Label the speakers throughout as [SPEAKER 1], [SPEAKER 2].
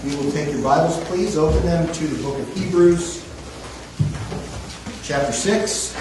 [SPEAKER 1] you will take your Bibles, please. Open them to the book of Hebrews, chapter 6.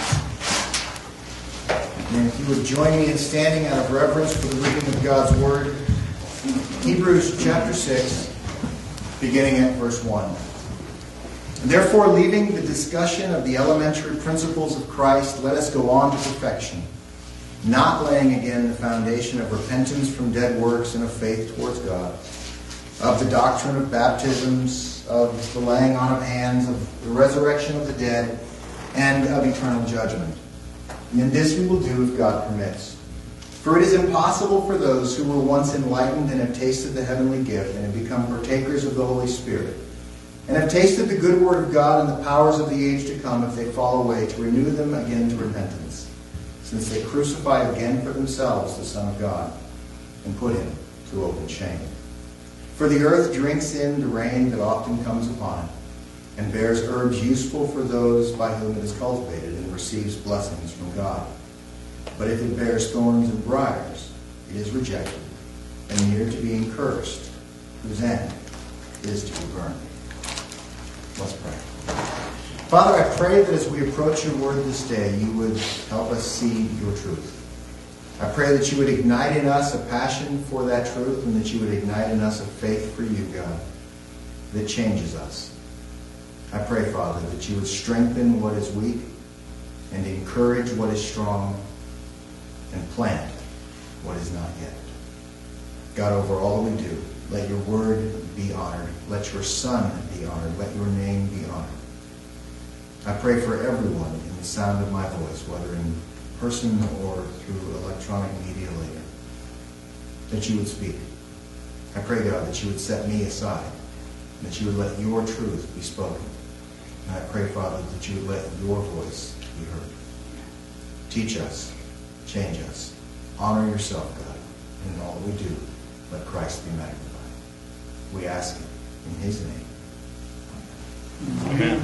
[SPEAKER 1] And if you would join me in standing out of reverence for the reading of God's Word. Hebrews chapter 6, beginning at verse 1. Therefore, leaving the discussion of the elementary principles of Christ, let us go on to perfection, not laying again the foundation of repentance from dead works and of faith towards God, of the doctrine of baptisms, of the laying on of hands, of the resurrection of the dead, and of eternal judgment. And this we will do if God permits. For it is impossible for those who were once enlightened and have tasted the heavenly gift and have become partakers of the Holy Spirit, and have tasted the good word of God and the powers of the age to come, if they fall away, to renew them again to repentance, since they crucify again for themselves the Son of God, and put him to open shame. For the earth drinks in the rain that often comes upon it, and bears herbs useful for those by whom it is cultivated, and receives blessings from God. But if it bears thorns and briars, it is rejected, and near to being cursed, whose end is to be burned. Let's pray. Father, I pray that as we approach your word this day, you would help us see your truth. I pray that you would ignite in us a passion for that truth, and that you would ignite in us a faith for you, God, that changes us. I pray, Father, that you would strengthen what is weak and encourage what is strong and plant what is not yet. God, over all that we do, let your word be honored. Let your Son be honored. Let your name be honored. I pray for everyone in the sound of my voice, whether in person or through electronic media later, that you would speak. I pray, God, that you would set me aside, and that you would let your truth be spoken. And I pray, Father, that you would let your voice be heard. Teach us, change us, honor yourself, God, and in all that we do, let Christ be magnified. We ask it in his name. Amen.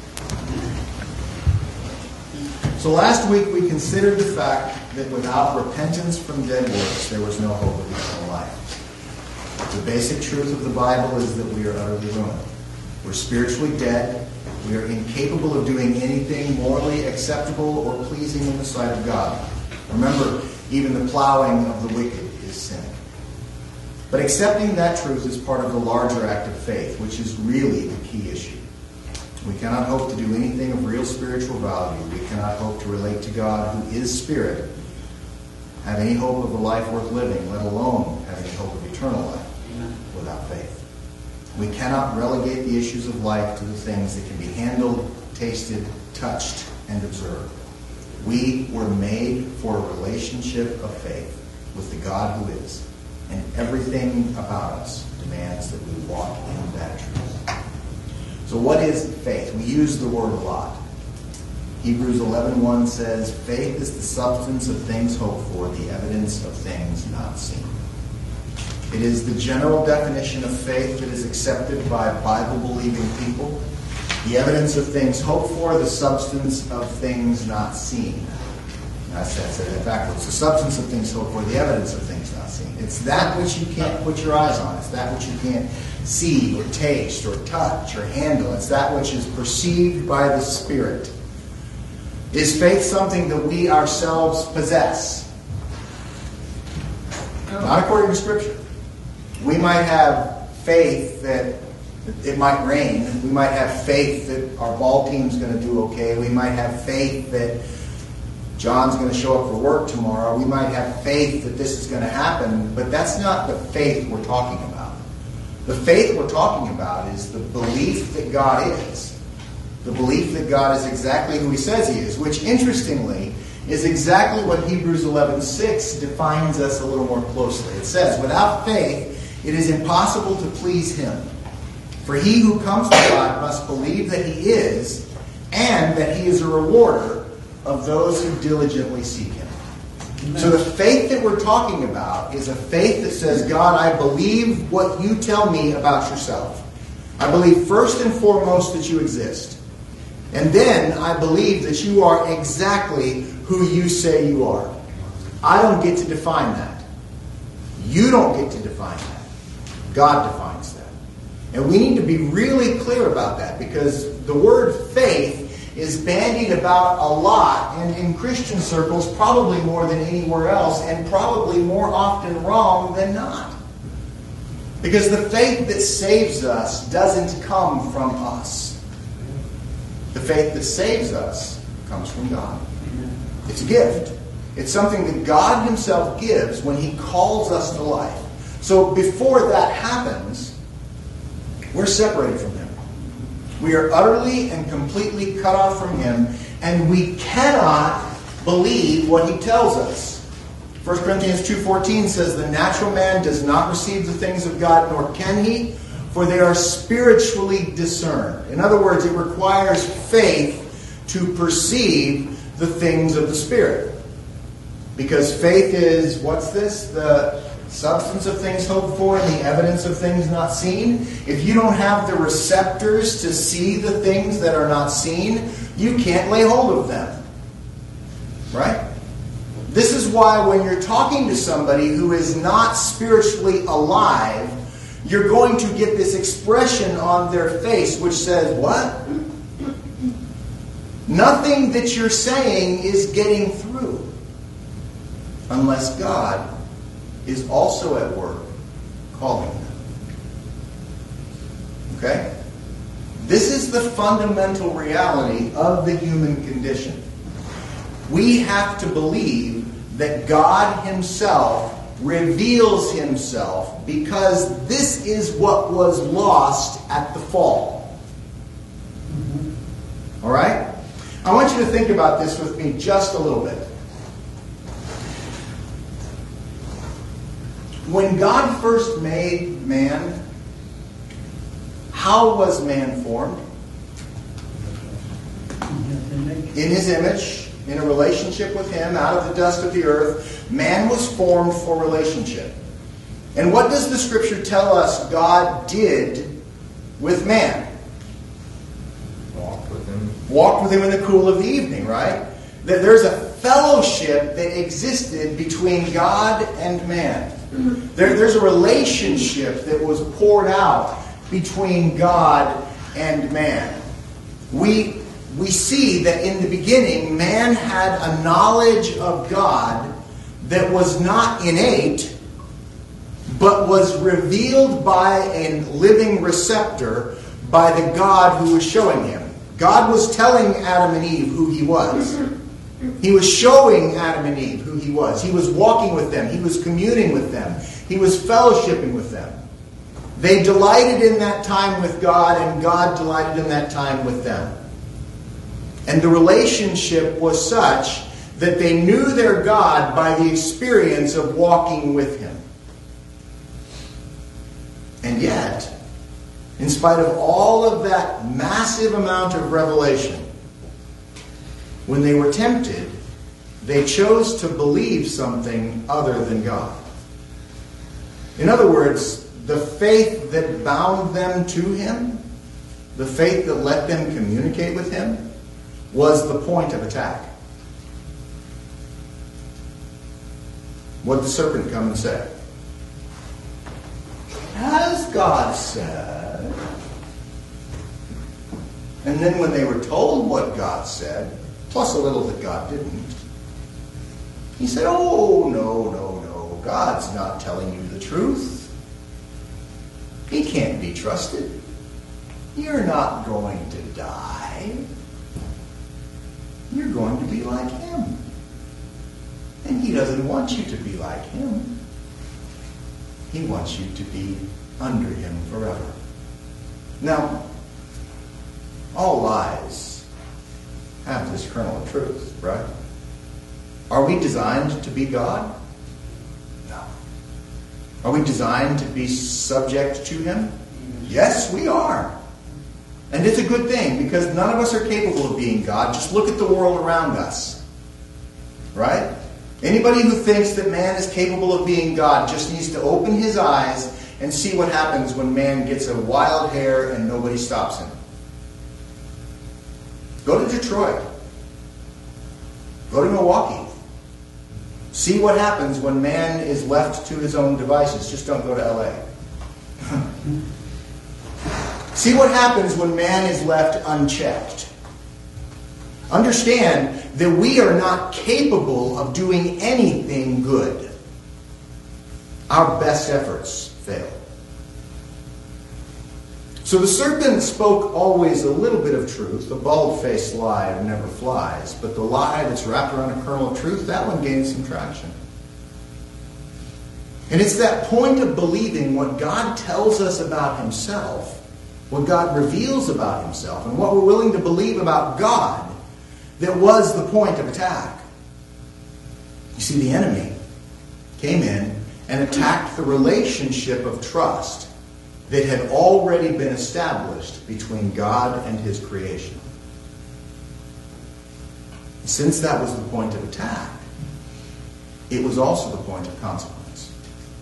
[SPEAKER 1] So last week we considered the fact that without repentance from dead works, there was no hope of eternal life. The basic truth of the Bible is that we are utterly ruined. We're spiritually dead. We are incapable of doing anything morally acceptable or pleasing in the sight of God. Remember, even the plowing of the wicked is sin. But accepting that truth is part of the larger act of faith, which is really the key issue. We cannot hope to do anything of real spiritual value. We cannot hope to relate to God, who is spirit, have any hope of a life worth living, let alone have any hope of eternal life without faith. We cannot relegate the issues of life to the things that can be handled, tasted, touched, and observed. We were made for a relationship of faith with the God who is, and everything about us demands that we walk in that truth. So what is faith? We use the word a lot. Hebrews 11:1 says, faith is the substance of things hoped for, the evidence of things not seen. It is the general definition of faith that is accepted by Bible-believing people. The evidence of things hoped for, the substance of things not seen. I said that backwards. The substance of things hoped for, the evidence of things not seen. It's that which you can't put your eyes on. It's that which you can't see or taste or touch or handle. It's that which is perceived by the Spirit. Is faith something that we ourselves possess? Not according to Scripture. We might have faith that it might rain. We might have faith that our ball team's going to do okay. We might have faith that John's going to show up for work tomorrow. We might have faith that this is going to happen, but that's not the faith we're talking about. The faith we're talking about is the belief that God is. The belief that God is exactly who he says he is, which, interestingly, is exactly what Hebrews 11:6 defines us a little more closely. It says, without faith, it is impossible to please him. For he who comes to God must believe that he is, and that he is a rewarder of those who diligently seek him. Amen. So the faith that we're talking about is a faith that says, God, I believe what you tell me about yourself. I believe first and foremost that you exist. And then I believe that you are exactly who you say you are. I don't get to define that. You don't get to define that. God defines that. And we need to be really clear about that, because the word faith is bandied about a lot, and in Christian circles probably more than anywhere else, and probably more often wrong than not. Because the faith that saves us doesn't come from us. The faith that saves us comes from God. It's a gift. It's something that God himself gives when he calls us to life. So before that happens, we're separated from him. We are utterly and completely cut off from him, and we cannot believe what he tells us. 1 Corinthians 2:14 says, "The natural man does not receive the things of God, nor can he, for they are spiritually discerned." In other words, it requires faith to perceive the things of the Spirit. Because faith is, what's this? The substance of things hoped for and the evidence of things not seen. If you don't have the receptors to see the things that are not seen, you can't lay hold of them. Right? This is why when you're talking to somebody who is not spiritually alive, you're going to get this expression on their face which says, what? Nothing that you're saying is getting through unless God is also at work calling them. Okay? This is the fundamental reality of the human condition. We have to believe that God himself reveals himself, because this is what was lost at the fall. All right? I want you to think about this with me just a little bit. When God first made man, how was man formed? In his image, in a relationship with him, out of the dust of the earth. Man was formed for relationship. And what does the Scripture tell us God did with man? Walked with him in the cool of the evening, right? There's a fellowship that existed between God and man. There's a relationship that was poured out between God and man. We see that in the beginning, man had a knowledge of God that was not innate, but was revealed by a living receptor by the God who was showing him. God was telling Adam and Eve who he was. He was showing Adam and Eve who he was. He was walking with them. He was communing with them. He was fellowshipping with them. They delighted in that time with God, and God delighted in that time with them. And the relationship was such that they knew their God by the experience of walking with him. And yet, in spite of all of that massive amount of revelation, when they were tempted, they chose to believe something other than God. In other words, the faith that bound them to him, the faith that let them communicate with him, was the point of attack. What did the serpent come and say? Has God said? And then when they were told what God said, plus a little that God didn't, he said, oh, no, God's not telling you the truth. He can't be trusted. You're not going to die. You're going to be like him. And he doesn't want you to be like him. He wants you to be under him forever. Now, all lies have this kernel of truth, right? Are we designed to be God? No. Are we designed to be subject to him? Yes, we are. And it's a good thing, because none of us are capable of being God. Just look at the world around us. Right? Anybody who thinks that man is capable of being God just needs to open his eyes and see what happens when man gets a wild hair and nobody stops him. Go to Detroit. Go to Milwaukee. See what happens when man is left to his own devices. Just don't go to LA. See what happens when man is left unchecked. Understand that we are not capable of doing anything good. Our best efforts fail. So the serpent spoke always a little bit of truth. The bald-faced lie never flies. But the lie that's wrapped around a kernel of truth, that one gains some traction. And it's that point of believing what God tells us about himself, what God reveals about himself, and what we're willing to believe about God, that was the point of attack. You see, the enemy came in and attacked the relationship of trust that had already been established between God and his creation. Since that was the point of attack, it was also the point of consequence.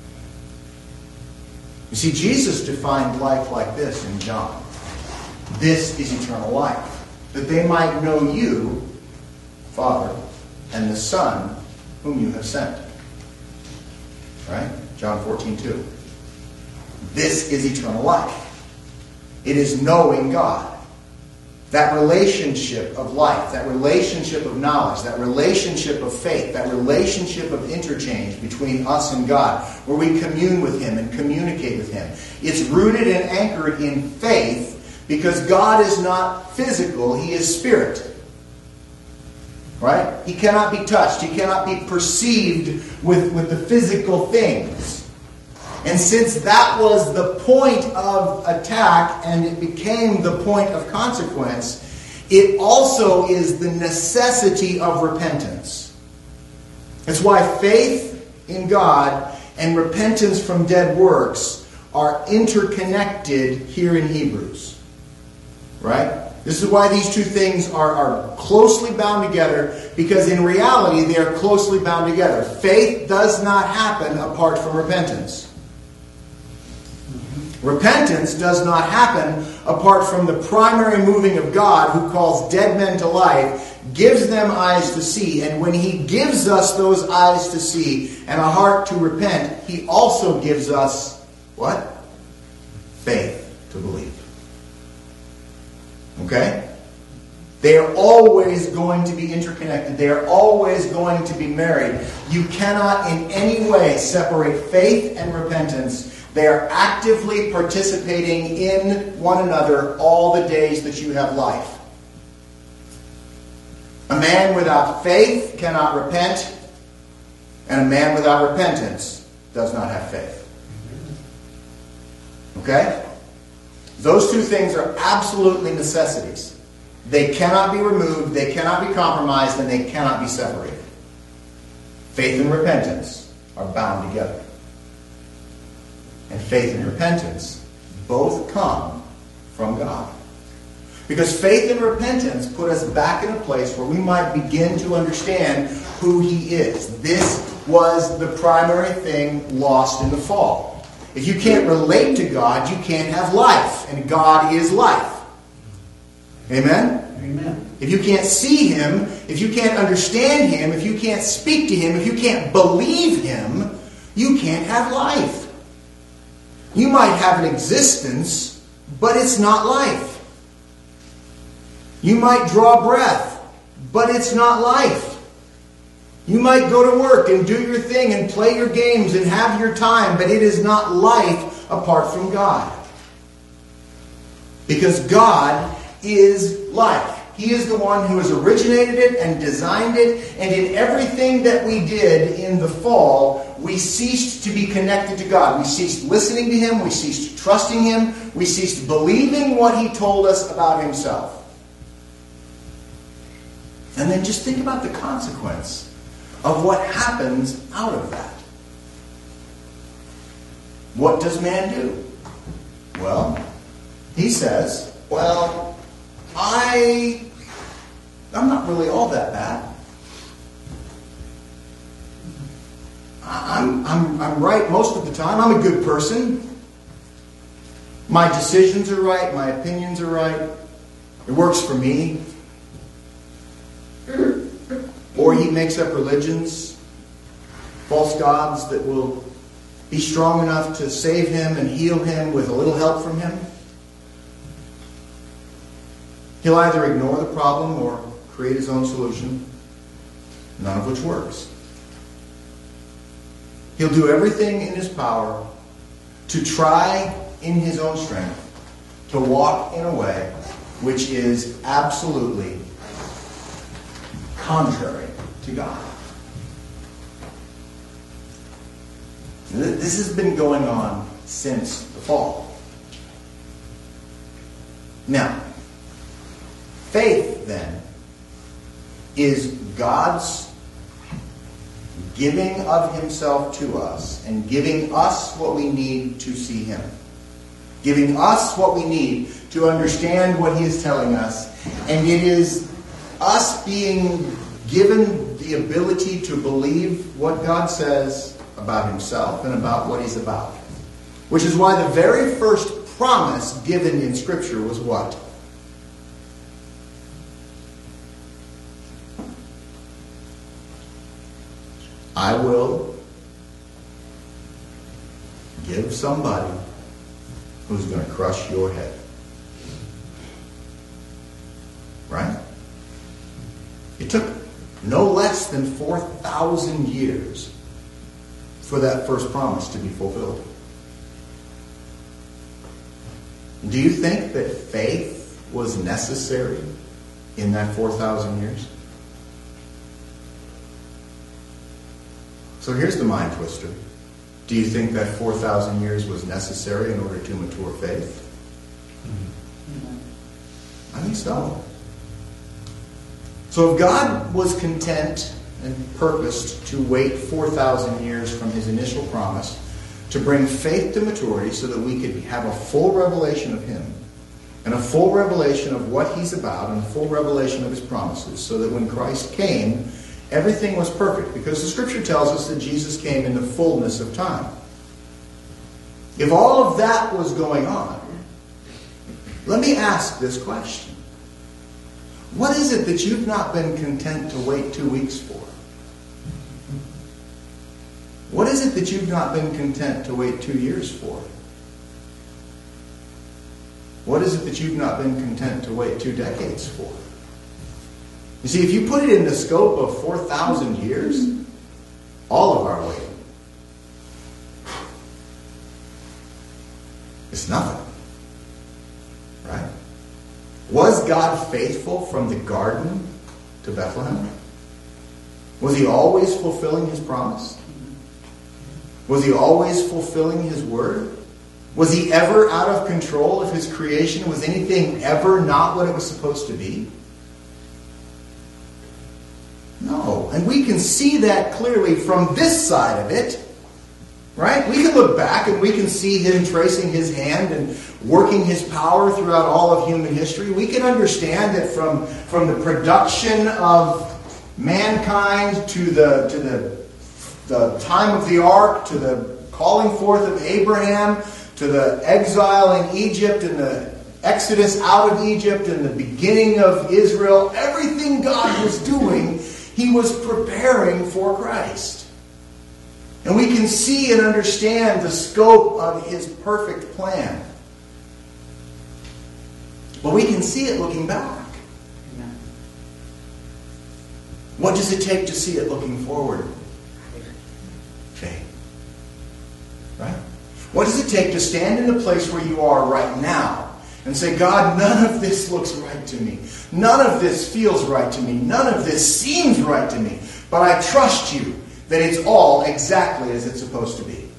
[SPEAKER 1] You see, Jesus defined life like this in John. This is eternal life, that they might know you, Father, and the Son, whom you have sent. Right? John 14:2. This is eternal life. It is knowing God. That relationship of life, that relationship of knowledge, that relationship of faith, that relationship of interchange between us and God, where we commune with him and communicate with him. It's rooted and anchored in faith because God is not physical, he is spirit. Right? He cannot be touched. He cannot be perceived with the physical things. And since that was the point of attack and it became the point of consequence, it also is the necessity of repentance. That's why faith in God and repentance from dead works are interconnected here in Hebrews. Right? This is why these two things are closely bound together, because in reality they are closely bound together. Faith does not happen apart from repentance. Repentance does not happen apart from the primary moving of God, who calls dead men to life, gives them eyes to see, and when he gives us those eyes to see and a heart to repent, he also gives us what? Faith to believe. Okay? They are always going to be interconnected. They are always going to be married. You cannot in any way separate faith and repentance. They are actively participating in one another all the days that you have life. A man without faith cannot repent, and a man without repentance does not have faith. Okay? Those two things are absolutely necessities. They cannot be removed, they cannot be compromised, and they cannot be separated. Faith and repentance are bound together. And faith and repentance both come from God. Because faith and repentance put us back in a place where we might begin to understand who he is. This was the primary thing lost in the fall. If you can't relate to God, you can't have life. And God is life. Amen?
[SPEAKER 2] Amen.
[SPEAKER 1] If you can't see him, if you can't understand him, if you can't speak to him, if you can't believe him, you can't have life. You might have an existence, but it's not life. You might draw breath, but it's not life. You might go to work and do your thing and play your games and have your time, but it is not life apart from God. Because God is life. He is the one who has originated it and designed it. And in everything that we did in the fall, we ceased to be connected to God. We ceased listening to him. We ceased trusting him. We ceased believing what he told us about himself. And then just think about the consequence of what happens out of that. What does man do? Well, he says, well, I'm not really all that bad. I'm right most of the time. I'm a good person. My decisions are right. My opinions are right. It works for me. Or he makes up religions, false gods that will be strong enough to save him and heal him with a little help from him. He'll either ignore the problem or create his own solution, none of which works. He'll do everything in his power to try in his own strength to walk in a way which is absolutely contrary to God. This has been going on since the fall. Now, faith, then, is God's giving of himself to us and giving us what we need to see him. Giving us what we need to understand what he is telling us. And it is us being given the ability to believe what God says about himself and about what he's about. Which is why the very first promise given in Scripture was what? I will give somebody who's going to crush your head. Right? It took no less than 4,000 years for that first promise to be fulfilled. Do you think that faith was necessary in that 4,000 years? So here's the mind twister. Do you think that 4,000 years was necessary in order to mature faith? I think so. So if God was content and purposed to wait 4,000 years from his initial promise to bring faith to maturity so that we could have a full revelation of him and a full revelation of what he's about and a full revelation of his promises, so that when Christ came, everything was perfect, because the Scripture tells us that Jesus came in the fullness of time. If all of that was going on, let me ask this question. What is it that you've not been content to wait 2 weeks for? What is it that you've not been content to wait 2 years for? What is it that you've not been content to wait 2 decades for? You see, if you put it in the scope of 4,000 years, all of our waiting, it's nothing. Right? Was God faithful from the garden to Bethlehem? Was he always fulfilling his promise? Was he always fulfilling his word? Was he ever out of control of his creation? Was anything ever not what it was supposed to be? No. And we can see that clearly from this side of it. Right? We can look back and we can see him tracing his hand and working his power throughout all of human history. We can understand that from the production of mankind to the time of the ark, to the calling forth of Abraham, to the exile in Egypt and the exodus out of Egypt and the beginning of Israel, everything God was doing, he was preparing for Christ. And we can see and understand the scope of his perfect plan. But we can see it looking back. Amen. What does it take to see it looking forward? Faith. Right? What does it take to stand in the place where you are right now and say, God, none of this looks right to me. None of this feels right to me. None of this seems right to me. But I trust you that it's all exactly as it's supposed to be.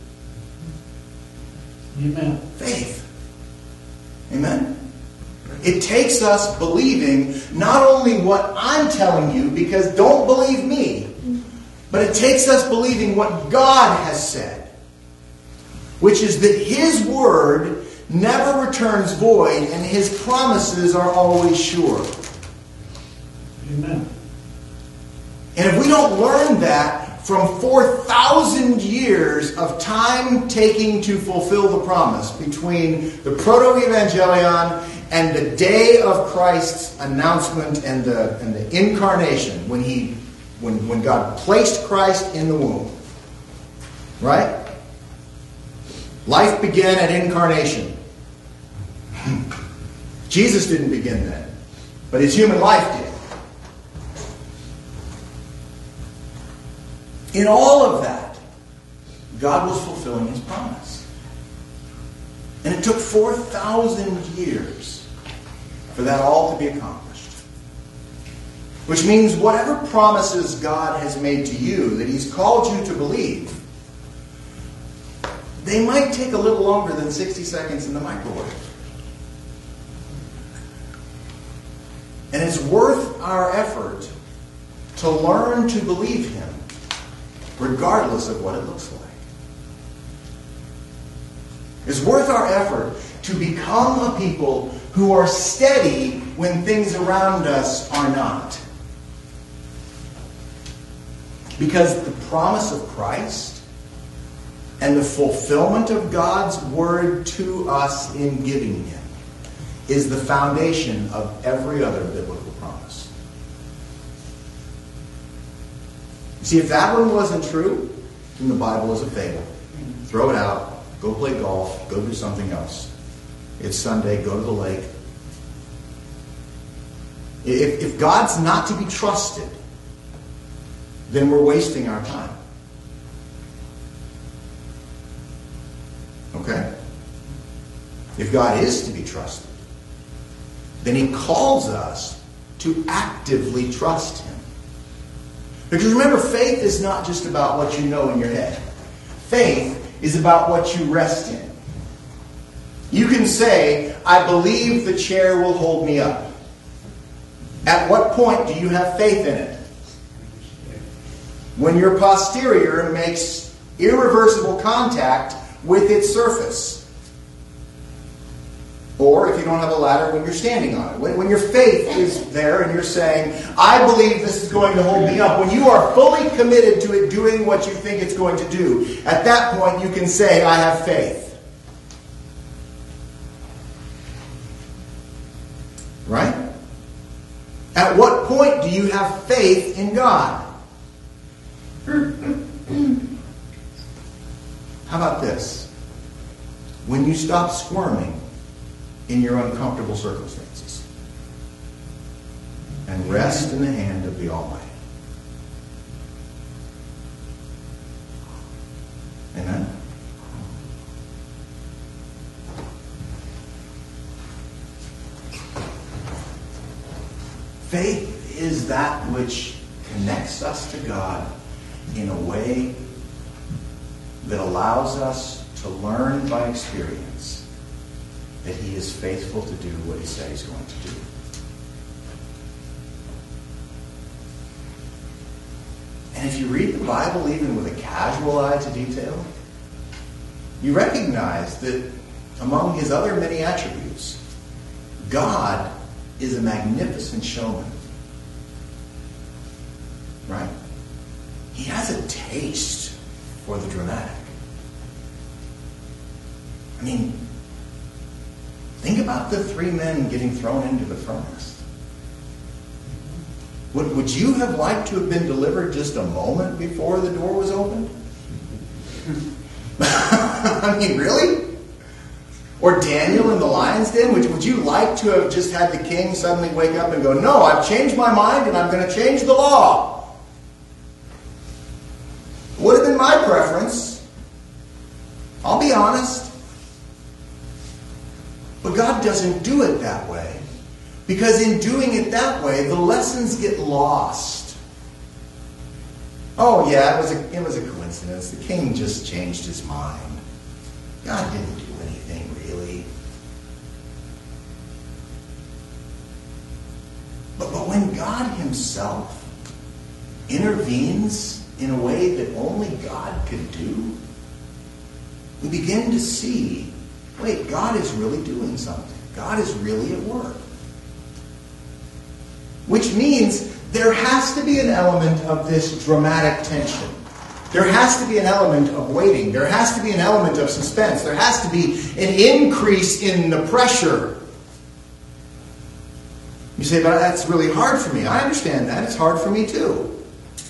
[SPEAKER 2] Amen.
[SPEAKER 1] Faith. Amen? It takes us believing not only what I'm telling you, because don't believe me, but it takes us believing what God has said, which is that his word never returns void and his promises are always sure.
[SPEAKER 2] Amen.
[SPEAKER 1] And if we don't learn that from 4,000 years of time taking to fulfill the promise between the proto-evangelion and the day of Christ's announcement and the incarnation, when God placed Christ in the womb, right? Life began at incarnation. Jesus didn't begin then. but his human life did. In all of that, God was fulfilling his promise. And it took 4,000 years for that all to be accomplished. Which means whatever promises God has made to you that he's called you to believe, they might take a little longer than 60 seconds in the microwave. And it's worth our effort to learn to believe him, regardless of what it looks like. It's worth our effort to become a people who are steady when things around us are not. Because the promise of Christ and the fulfillment of God's word to us in giving him is the foundation of every other biblical promise. See, if that one wasn't true, then the Bible is a fable. Throw it out. Go play golf. Go do something else. It's Sunday. Go to the lake. If God's not to be trusted, then we're wasting our time. Okay? If God is to be trusted, then he calls us to actively trust him. Because remember, faith is not just about what you know in your head. Faith is about what you rest in. You can say, I believe the chair will hold me up. At what point do you have faith in it? When your posterior makes irreversible contact with its surface. Or if you don't have a ladder, when you're standing on it. When your faith is there and you're saying, I believe this is going to hold me up. When you are fully committed to it doing what you think it's going to do, at that point you can say, I have faith. Right? At what point do you have faith in God? How about this? When you stop squirming in your uncomfortable circumstances and rest in the hand of the Almighty. Amen? Faith is that which connects us to God in a way that allows us to learn by experience that he is faithful to do what he said he's going to do. And if you read the Bible even with a casual eye to detail, you recognize that among his other many attributes, God is a magnificent showman. Right? He has a taste for the dramatic. I mean, think about the 3 men getting thrown into the furnace. Would you have liked to have been delivered just a moment before the door was opened? I mean, really? Or Daniel in the lion's den? Would you like to have just had the king suddenly wake up and go, no, I've changed my mind and I'm going to change the law? Would have been my preference. I'll be honest. But God doesn't do it that way. Because in doing it that way, the lessons get lost. Oh yeah, it was a coincidence. The king just changed his mind. God didn't do anything really. But when God himself intervenes in a way that only God could do, we begin to see, wait, God is really doing something. God is really at work. Which means there has to be an element of this dramatic tension. There has to be an element of waiting. There has to be an element of suspense. There has to be an increase in the pressure. You say, but that's really hard for me. I understand that. It's hard for me too.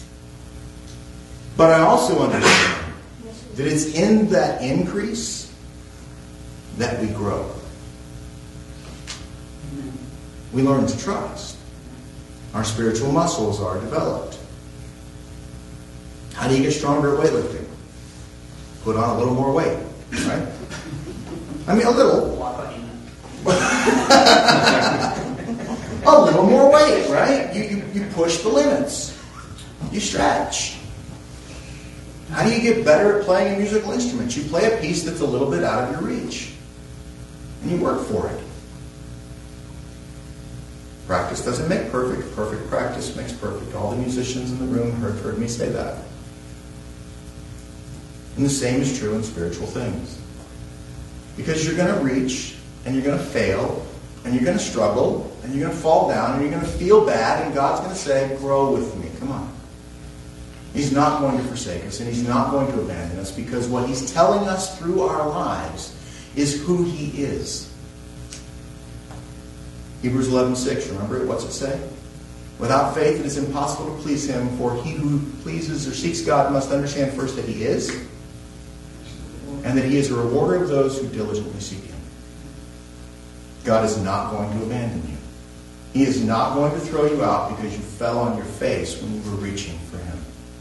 [SPEAKER 1] But I also understand that it's in that increase that we grow. We learn to trust. Our spiritual muscles are developed. How do you get stronger at weightlifting? Put on a little more weight, right? I mean, a little. A little more weight, right? You push the limits. You stretch. How do you get better at playing a musical instrument? You play a piece that's a little bit out of your reach. And you work for it. Practice doesn't make perfect. Perfect practice makes perfect. All the musicians in the room heard me say that. And the same is true in spiritual things. Because you're going to reach, and you're going to fail, and you're going to struggle, and you're going to fall down, and you're going to feel bad, and God's going to say, grow with me. Come on. He's not going to forsake us, and He's not going to abandon us, because what He's telling us through our lives is who He is. Hebrews 11:6, remember it? What's it say? Without faith it is impossible to please Him, for he who pleases or seeks God must understand first that He is, and that He is a rewarder of those who diligently seek Him. God is not going to abandon you. He is not going to throw you out because you fell on your face when you were reaching for Him.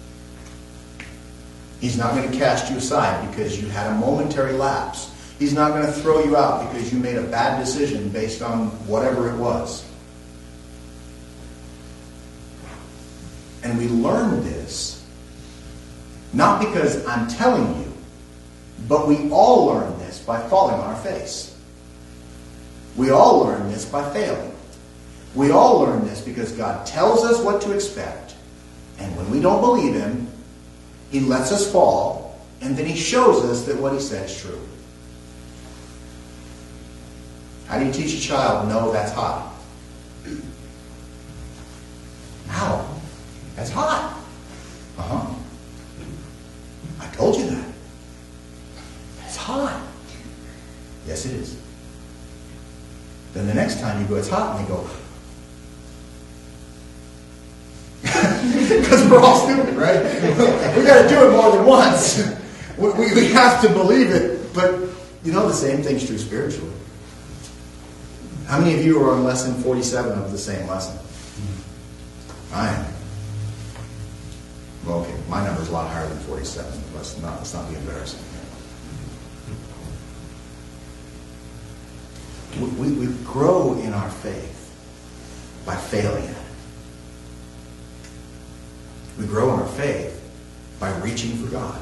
[SPEAKER 1] He's not going to cast you aside because you had a momentary lapse. He's not going to throw you out because you made a bad decision based on whatever it was. And we learn this not because I'm telling you, but we all learn this by falling on our face. We all learn this by failing. We all learn this because God tells us what to expect. And when we don't believe Him, He lets us fall, and then He shows us that what He said is true. How do you teach a child, no, that's hot? How? That's hot. Uh-huh. I told you that. It's hot. Yes, it is. Then the next time you go, it's hot, and they go, because we're all stupid, right? We got to do it more than once. We have to believe it. But, you know, the same thing's true spiritually. How many of you are on lesson 47 of the same lesson? I am. Well, okay, my number's a lot higher than 47. Let's not be embarrassing. We grow in our faith by failing at it. We grow in our faith by reaching for God.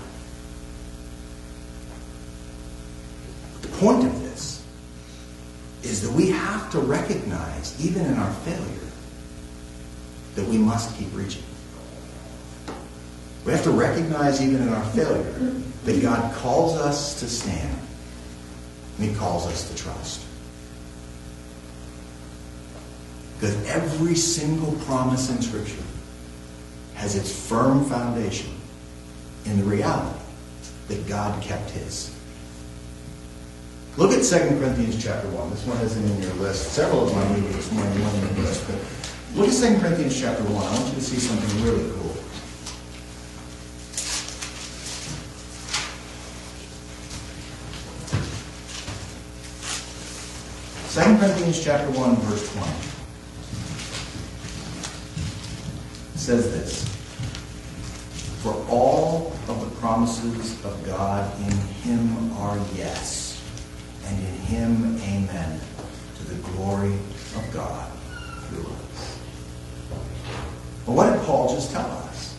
[SPEAKER 1] The point of this is that we have to recognize, even in our failure, that we must keep reaching. We have to recognize, even in our failure, that God calls us to stand, and He calls us to trust. Because every single promise in Scripture has its firm foundation in the reality that God kept His. Look at 2 Corinthians chapter 1. This one isn't in your list. Several of them I gave you this morning, one in the list. But look at 2 Corinthians chapter 1. I want you to see something really cool. Second Corinthians chapter 1, verse 20. It says this: for all of the promises of God in Him are yes, and in Him amen, to the glory of God through us. But what did Paul just tell us?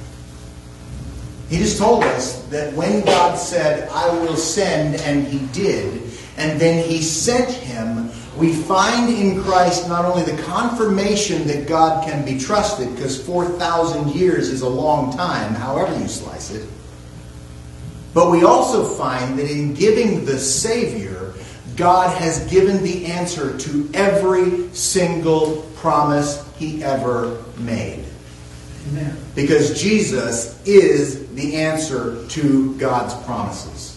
[SPEAKER 1] He just told us that when God said, I will send, and He did, and then He sent Him, we find in Christ not only the confirmation that God can be trusted, because 4,000 years is a long time, however you slice it, but we also find that in giving the Savior, God has given the answer to every single promise He ever made.
[SPEAKER 2] Amen.
[SPEAKER 1] Because Jesus is the answer to God's promises.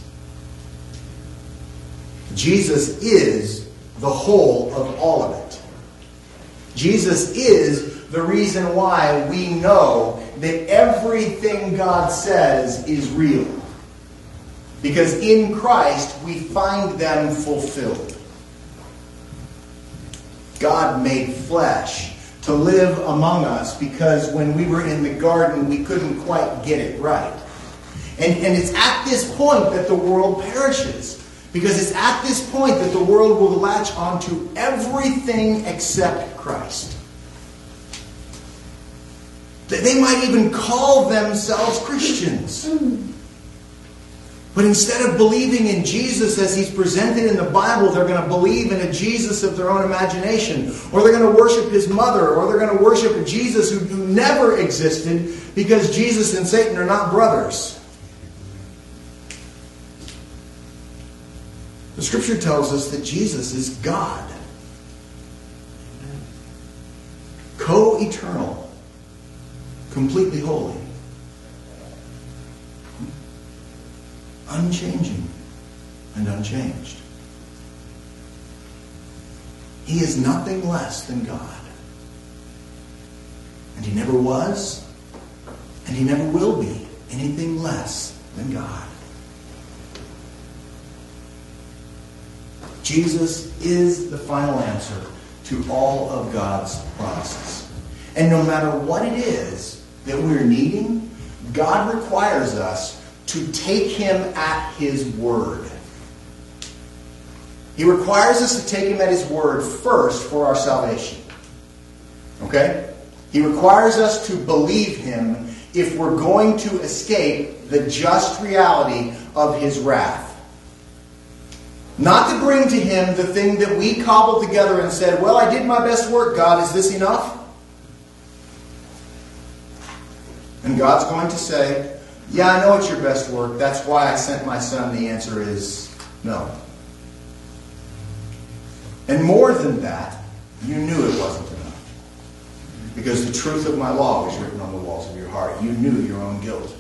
[SPEAKER 1] Jesus is the whole of all of it. Jesus is the reason why we know that everything God says is real. Because in Christ we find them fulfilled. God made flesh to live among us, because when we were in the garden, we couldn't quite get it right. And it's at this point that the world perishes. Because it's at this point that the world will latch onto everything except Christ. They might even call themselves Christians. But instead of believing in Jesus as he's presented in the Bible, they're going to believe in a Jesus of their own imagination. Or they're going to worship his mother. Or they're going to worship a Jesus who never existed, because Jesus and Satan are not brothers. The Scripture tells us that Jesus is God. Co-eternal. Completely holy. Unchanging and unchanged. He is nothing less than God. And he never was, and he never will be anything less than God. Jesus is the final answer to all of God's promises. And no matter what it is that we're needing, God requires us to take him at his word. He requires us to take him at his word first for our salvation. Okay? He requires us to believe him if we're going to escape the just reality of his wrath. Not to bring to him the thing that we cobbled together and said, well, I did my best work, God, is this enough? And God's going to say, yeah, I know it's your best work. That's why I sent my son. The answer is no. And more than that, you knew it wasn't enough. Because the truth of my law was written on the walls of your heart. You knew your own guilt.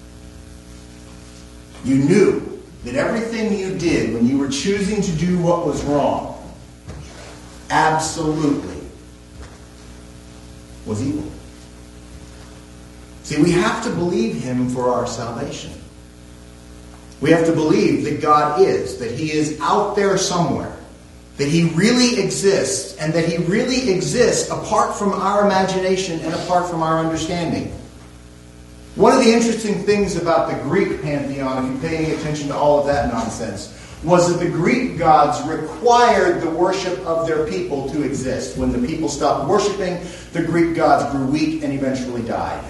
[SPEAKER 1] You knew that everything you did when you were choosing to do what was wrong, absolutely, was evil. See, we have to believe him for our salvation. We have to believe that God is, that he is out there somewhere, that he really exists, and that he really exists apart from our imagination and apart from our understanding. One of the interesting things about the Greek pantheon, if you're paying attention to all of that nonsense, was that the Greek gods required the worship of their people to exist. When the people stopped worshiping, the Greek gods grew weak and eventually died.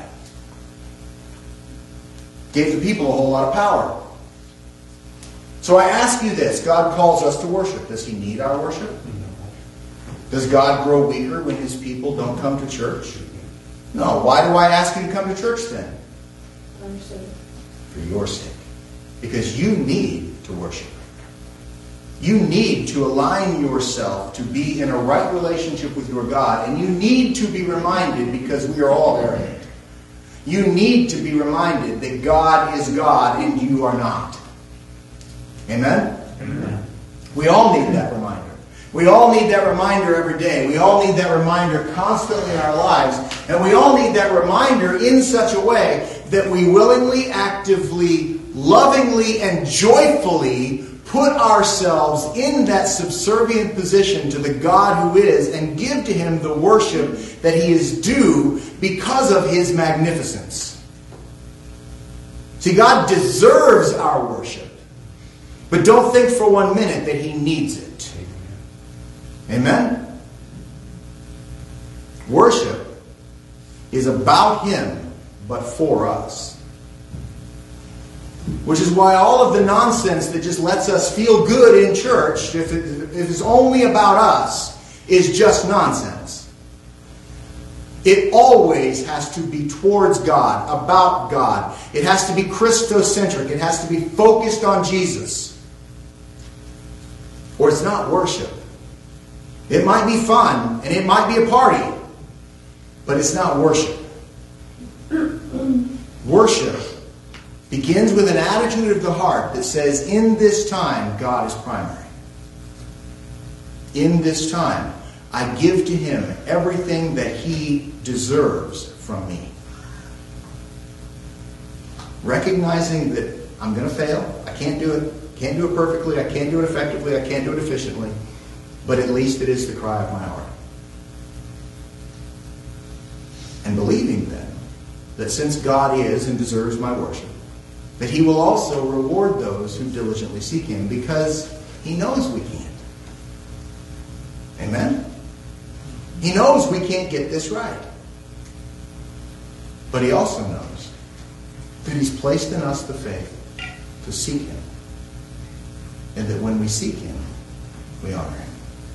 [SPEAKER 1] Gave the people a whole lot of power. So I ask you this. God calls us to worship. Does he need our worship? Does God grow weaker when his people don't come to church? No. Why do I ask you to come to church then? For your sake. Because you need to worship. You need to align yourself to be in a right relationship with your God. And you need to be reminded, because we are all arrogant. You need to be reminded that God is God and you are not. Amen? Amen. We all need that reminder. We all need that reminder every day. We all need that reminder constantly in our lives. And we all need that reminder in such a way that we willingly, actively, lovingly, and joyfully put ourselves in that subservient position to the God who is, and give to him the worship that he is due because of his magnificence. See, God deserves our worship. But don't think for 1 minute that he needs it. Amen? Worship is about him, but for us. Which is why all of the nonsense that just lets us feel good in church, if it's only about us, is just nonsense. It always has to be towards God, about God. It has to be Christocentric. It has to be focused on Jesus. Or it's not worship. It might be fun, and it might be a party, but it's not worship. Worship begins with an attitude of the heart that says, in this time, God is primary. In this time, I give to him everything that he deserves from me. Recognizing that I'm going to fail. I can't do it. Can't do it perfectly. I can't do it effectively. I can't do it efficiently. But at least it is the cry of my heart. And believing then that since God is and deserves my worship, that he will also reward those who diligently seek him, because he knows we can't. Amen? He knows we can't get this right. But he also knows that he's placed in us the faith to seek him. And that when we seek him, we honor him.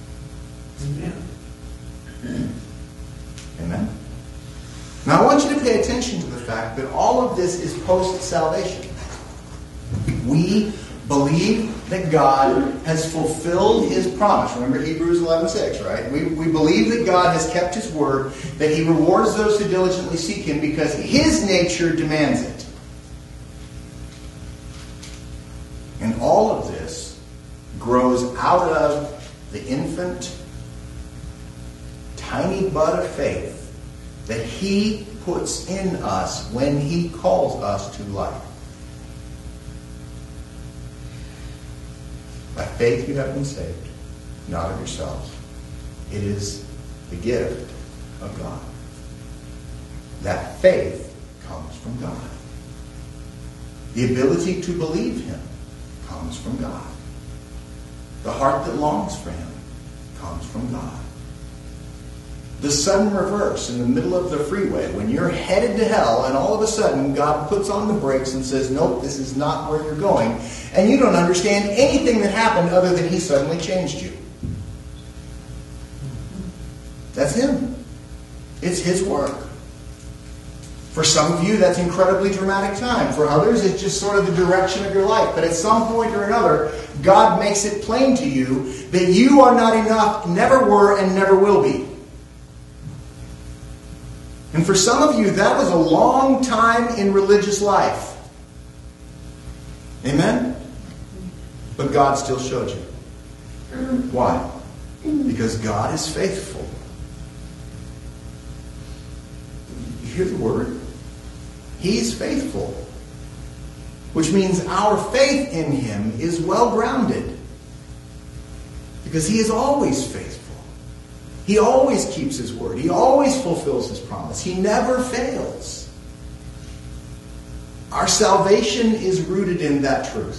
[SPEAKER 2] Amen.
[SPEAKER 1] Amen? Now I want you to pay attention to the fact that all of this is post-salvation. We believe that God has fulfilled his promise. Remember Hebrews 11:6, right? We believe that God has kept his word, that he rewards those who diligently seek him because his nature demands it. And all of this grows out of the infant, tiny bud of faith that he puts in us when he calls us to life. By faith you have been saved, not of yourselves. It is the gift of God. That faith comes from God. The ability to believe him comes from God. The heart that longs for him comes from God. The sudden reverse in the middle of the freeway when you're headed to hell and all of a sudden God puts on the brakes and says, nope, this is not where you're going. And you don't understand anything that happened other than he suddenly changed you. That's him. It's his work. For some of you, that's incredibly dramatic time. For others, it's just sort of the direction of your life. But at some point or another, God makes it plain to you that you are not enough, never were, and never will be. And for some of you, that was a long time in religious life. Amen? But God still showed you. Why? Because God is faithful. You hear the word? He's faithful. Which means our faith in him is well grounded. Because he is always faithful. He always keeps his word. He always fulfills his promise. He never fails. Our salvation is rooted in that truth.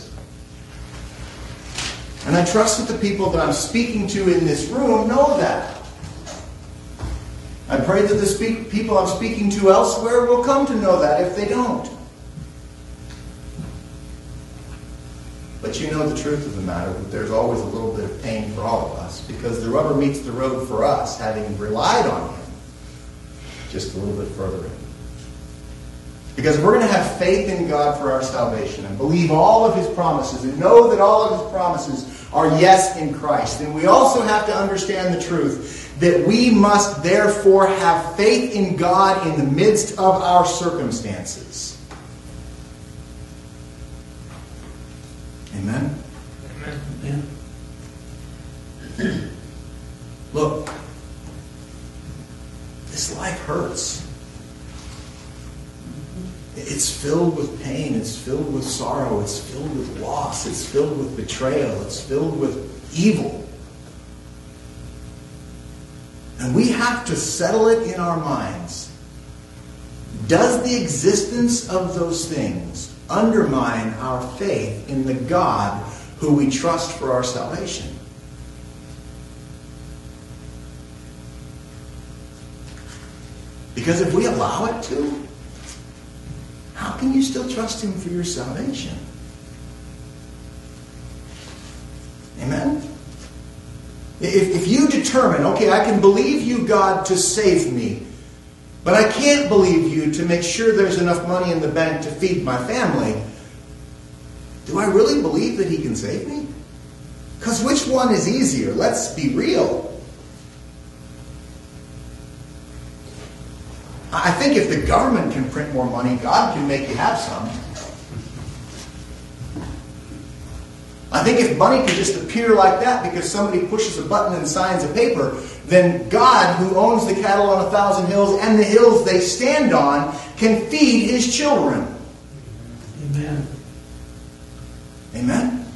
[SPEAKER 1] And I trust that the people that I'm speaking to in this room know that. I pray that the people I'm speaking to elsewhere will come to know that if they don't. But you know the truth of the matter, that there's always a little bit of pain for all of us, because the rubber meets the road for us, having relied on him just a little bit further in. Because if we're going to have faith in God for our salvation and believe all of his promises and know that all of his promises are yes in Christ, then we also have to understand the truth that we must therefore have faith in God in the midst of our circumstances. Amen?
[SPEAKER 2] Amen.
[SPEAKER 1] Look, this life hurts. It's filled with pain. It's filled with sorrow. It's filled with loss. It's filled with betrayal. It's filled with evil. And we have to settle it in our minds. Does the existence of those things undermine our faith in the God who we trust for our salvation? Because if we allow it to, how can you still trust him for your salvation? Amen? If you determine, okay, I can believe you, God, to save me, but I can't believe you to make sure there's enough money in the bank to feed my family, do I really believe that he can save me? Because which one is easier? Let's be real. I think if the government can print more money, God can make you have some. I think if money could just appear like that because somebody pushes a button and signs a paper, then God, who owns the cattle on 1,000 hills and the hills they stand on, can feed his children.
[SPEAKER 2] Amen.
[SPEAKER 1] Amen?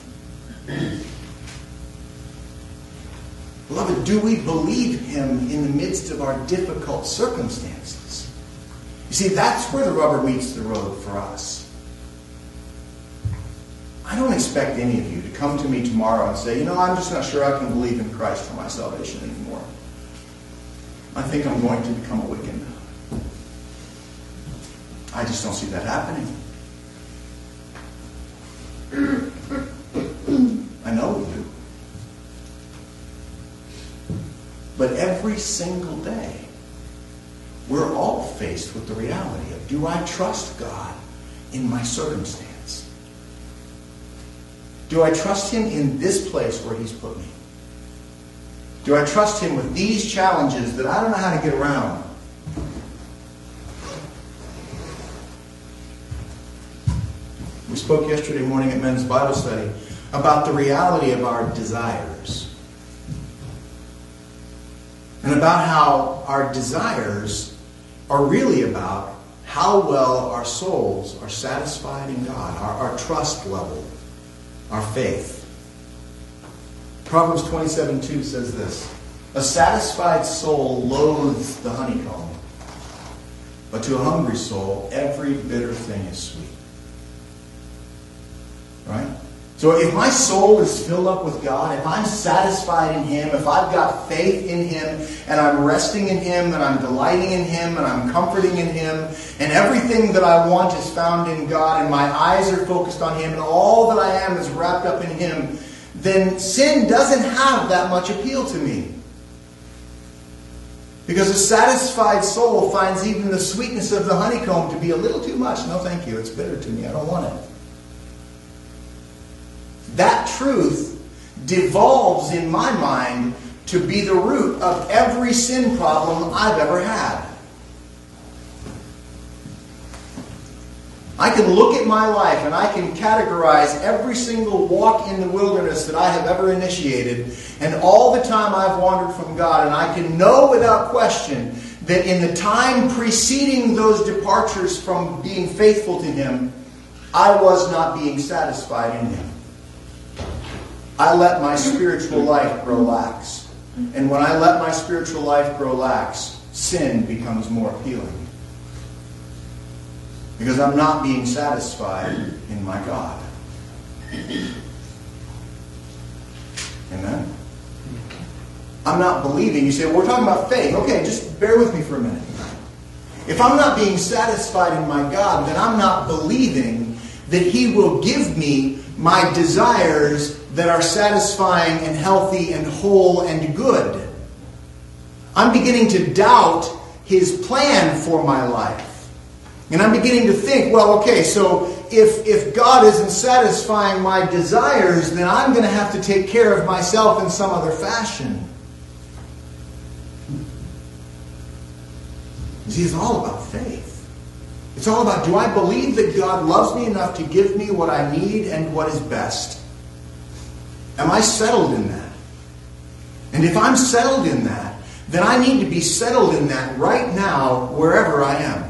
[SPEAKER 1] Beloved, do we believe him in the midst of our difficult circumstances? You see, that's where the rubber meets the road for us. I don't expect any of you to come to me tomorrow and say, I'm just not sure I can believe in Christ for my salvation anymore. I think I'm going to become a Wiccan. I just don't see that happening. I know you do. But every single day, we're all faced with the reality of, do I trust God in my circumstance? Do I trust Him in this place where He's put me? Do I trust Him with these challenges that I don't know how to get around? We spoke yesterday morning at Men's Bible Study about the reality of our desires. And about how our desires are really about how well our souls are satisfied in God, our trust level, our faith. Proverbs 27:2 says this: a satisfied soul loathes the honeycomb, but to a hungry soul every bitter thing is sweet. Right? So if my soul is filled up with God, if I'm satisfied in Him, if I've got faith in Him, and I'm resting in Him, and I'm delighting in Him, and I'm comforting in Him, and everything that I want is found in God, and my eyes are focused on Him, and all that I am is wrapped up in Him, then sin doesn't have that much appeal to me. Because a satisfied soul finds even the sweetness of the honeycomb to be a little too much. No, thank you. It's bitter to me. I don't want it. That truth devolves in my mind to be the root of every sin problem I've ever had. I can look at my life and I can categorize every single walk in the wilderness that I have ever initiated, and all the time I've wandered from God, and I can know without question that in the time preceding those departures from being faithful to Him, I was not being satisfied in Him. I let my spiritual life grow lax. And when I let my spiritual life grow lax, sin becomes more appealing. Because I'm not being satisfied in my God. Amen? I'm not believing. You say, well, we're talking about faith. Okay, just bear with me for a minute. If I'm not being satisfied in my God, then I'm not believing that He will give me my desires that are satisfying and healthy and whole and good. I'm beginning to doubt His plan for my life. And I'm beginning to think, well, okay, so if God isn't satisfying my desires, then I'm going to have to take care of myself in some other fashion. You see, it's all about faith. It's all about, do I believe that God loves me enough to give me what I need and what is best? Am I settled in that? And if I'm settled in that, then I need to be settled in that right now, wherever I am.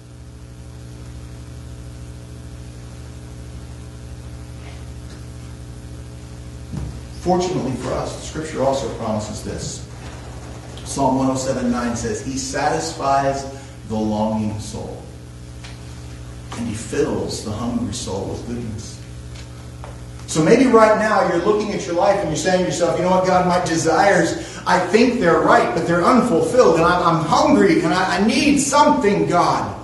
[SPEAKER 1] Fortunately for us, the Scripture also promises this. Psalm 107:9 says, He satisfies the longing soul, and He fills the hungry soul with goodness. So maybe right now you're looking at your life and you're saying to yourself, you know what, God, my desires, I think they're right, but they're unfulfilled, and I'm hungry, and I need something, God.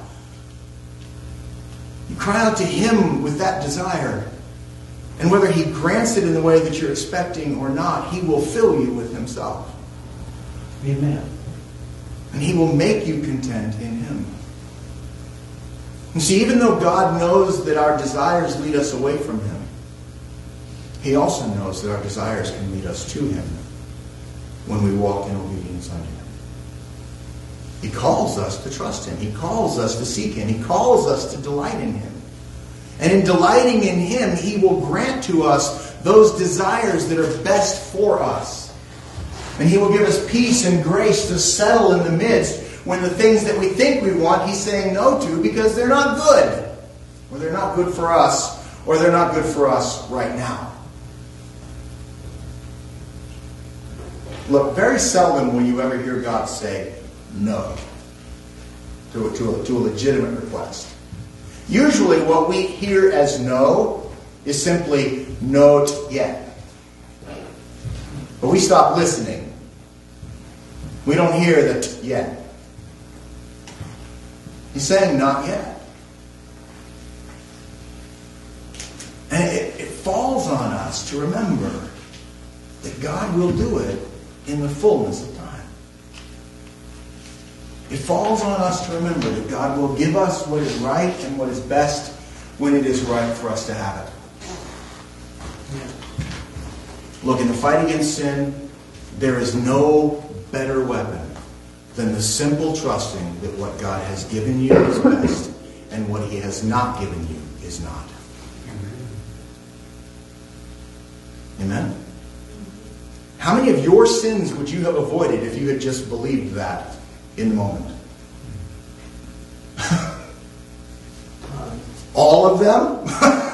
[SPEAKER 1] You cry out to Him with that desire. And whether He grants it in the way that you're expecting or not, He will fill you with Himself.
[SPEAKER 2] Amen.
[SPEAKER 1] And He will make you content in Him. And see, even though God knows that our desires lead us away from Him, He also knows that our desires can lead us to Him when we walk in obedience unto Him. He calls us to trust Him. He calls us to seek Him. He calls us to delight in Him. And in delighting in Him, He will grant to us those desires that are best for us. And He will give us peace and grace to settle in the midst when the things that we think we want, He's saying no to because they're not good. Or they're not good for us. Or they're not good for us right now. Look, very seldom will you ever hear God say no. to a legitimate request. Usually what we hear as no is simply not yet. But we stop listening. We don't hear the yet. He's saying not yet. And it falls on us to remember that God will do it in the fullness of time. It falls on us to remember that God will give us what is right and what is best when it is right for us to have it. Look, in the fight against sin, there is no better weapon than the simple trusting that what God has given you is best and what He has not given you is not. Amen? How many of your sins would you have avoided if you had just believed that in the moment? All of them?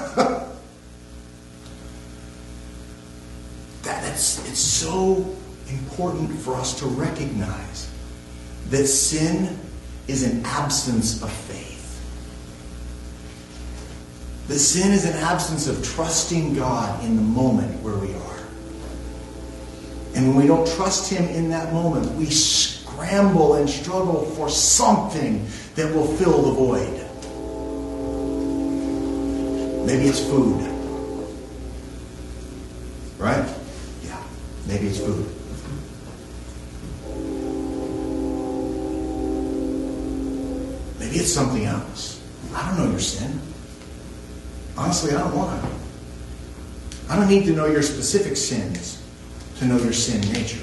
[SPEAKER 1] It's so important for us to recognize that sin is an absence of faith. That sin is an absence of trusting God in the moment where we are. And when we don't trust Him in that moment, we scramble and struggle for something that will fill the void. Maybe it's food. Right? Yeah, maybe it's food. Maybe it's something else. I don't know your sin. Honestly, I don't want to. I don't need to know your specific sins to know your sin nature.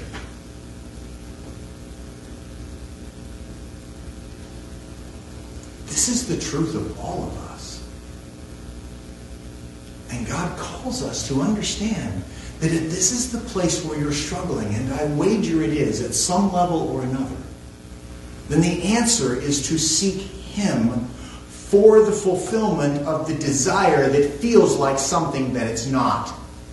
[SPEAKER 1] This is the truth of all of us. And God calls us to understand that if this is the place where you're struggling, and I wager it is at some level or another, then the answer is to seek Him for the fulfillment of the desire that feels like something that it's not.